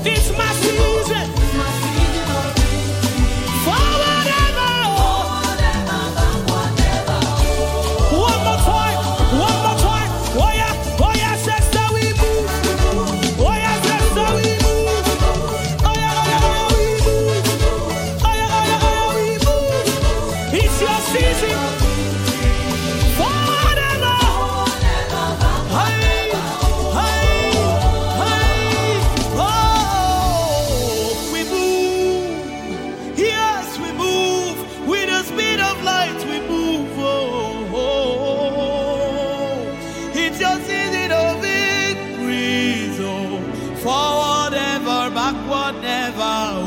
It's my season. Forward ever. One more time. One more time. Oh yeah, sister, we move. Oh yeah, sister, we move. Oh yeah, we move. Oh yeah, we move. It's your season. Forward ever. Hey, hey, hey. Oh, we move. Yes, we move. With the speed of light, we move. It's your season of increase. Oh, forward ever, backward never.